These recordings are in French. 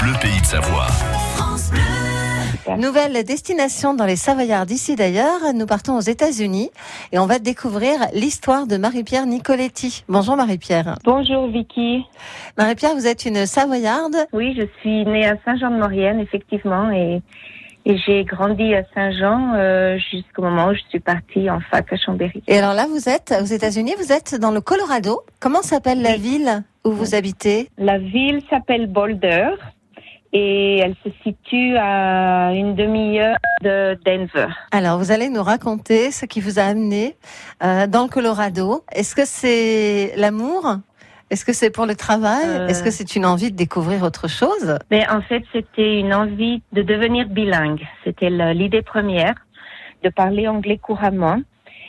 Bleu Pays de Savoie. Nouvelle destination dans les Savoyards d'ici d'ailleurs. Nous partons aux États-Unis et on va découvrir l'histoire de Marie-Pierre Nicoletti. Bonjour Marie-Pierre. Bonjour Vicky. Marie-Pierre, vous êtes une Savoyarde. Oui, je suis née à Saint-Jean-de-Maurienne, effectivement, et j'ai grandi à Saint-Jean jusqu'au moment où je suis partie en fac à Chambéry. Et alors là, vous êtes aux États-Unis, vous êtes dans le Colorado. Comment s'appelle la ville où vous habitez ? La ville s'appelle Boulder et elle se situe à une demi-heure de Denver. Alors, vous allez nous raconter ce qui vous a amené dans le Colorado. Est-ce que c'est l'amour ? Est-ce que c'est pour le travail ? Est-ce que c'est une envie de découvrir autre chose ? Mais en fait, c'était une envie de devenir bilingue. C'était l'idée première, de parler anglais couramment.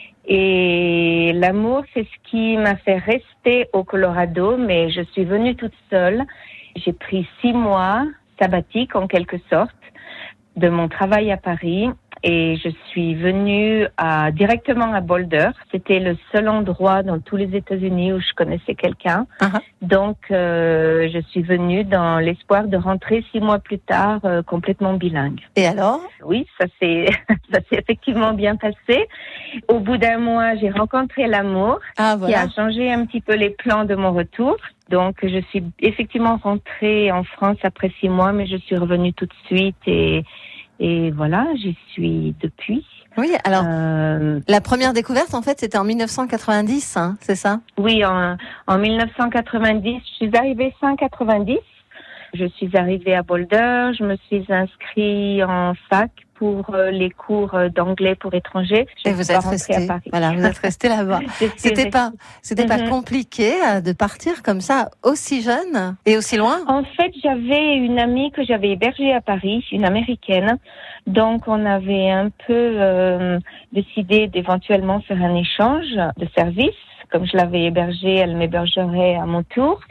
Et l'amour, c'est ce qui m'a fait rester au Colorado, mais je suis venue toute seule. J'ai pris 6 mois sabbatique en quelque sorte de mon travail à Paris et je suis venue directement à Boulder. C'était le seul endroit dans tous les États-Unis où je connaissais quelqu'un. Uh-huh. Donc je suis venue dans l'espoir de rentrer 6 mois plus tard complètement bilingue. Et alors ? Oui, ça s'est effectivement bien passé. Au bout d'un mois, j'ai rencontré l'amour qui a changé un petit peu les plans de mon retour. Donc, je suis effectivement rentrée en France après 6 mois, mais je suis revenue tout de suite et voilà, j'y suis depuis. Oui, alors, la première découverte, en fait, c'était en 1990, hein, c'est ça ? Oui, en 1990, je suis arrivée fin 90. Je suis arrivée à Boulder, je me suis inscrite en fac pour les cours d'anglais pour étrangers. Et vous êtes restée à Paris. Voilà, vous êtes restée là-bas. C'était pas compliqué de partir comme ça aussi jeune et aussi loin? En fait, j'avais une amie que j'avais hébergée à Paris, une américaine. Donc, on avait un peu décidé d'éventuellement faire un échange de services. Comme je l'avais hébergée, elle m'hébergerait à mon tour.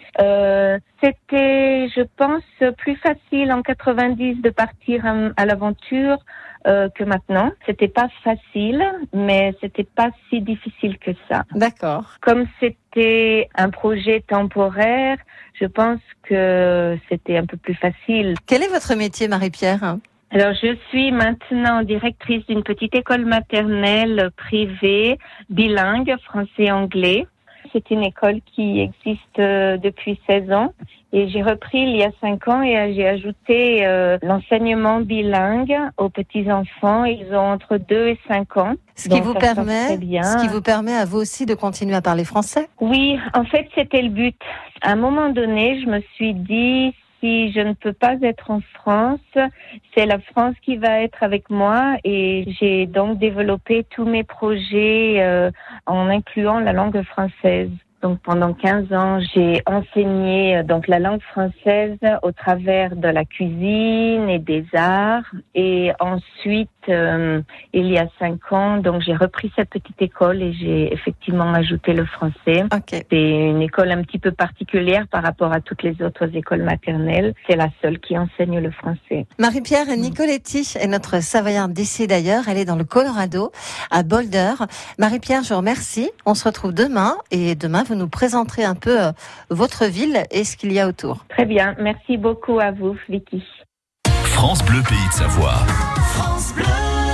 C'était, je pense, plus facile en 90 de partir à l'aventure que maintenant. C'était pas facile, mais c'était pas si difficile que ça. D'accord. Comme c'était un projet temporaire, je pense que c'était un peu plus facile. Quel est votre métier, Marie-Pierre ? Alors, je suis maintenant directrice d'une petite école maternelle privée, bilingue, français-anglais. C'est une école qui existe depuis 16 ans et j'ai repris il y a 5 ans et j'ai ajouté l'enseignement bilingue aux petits-enfants. Ils ont entre 2 et 5 ans. Ce qui vous permet à vous aussi de continuer à parler français ? Oui, en fait, c'était le but. À un moment donné, je me suis dit... Si je ne peux pas être en France, c'est la France qui va être avec moi et j'ai donc développé tous mes projets en incluant la langue française. Donc pendant 15 ans, j'ai enseigné donc la langue française au travers de la cuisine et des arts. Et ensuite, il y a 5 ans, donc j'ai repris cette petite école et j'ai effectivement ajouté le français. Okay. C'est une école un petit peu particulière par rapport à toutes les autres écoles maternelles. C'est la seule qui enseigne le français. Marie-Pierre Nicoletti est notre Savoyarde d'ici d'ailleurs. Elle est dans le Colorado, à Boulder. Marie-Pierre, je vous remercie. On se retrouve demain et demain, vous nous présenterez un peu votre ville et ce qu'il y a autour. Très bien. Merci beaucoup à vous, Vicky. France Bleu Pays de Savoie. France Bleu.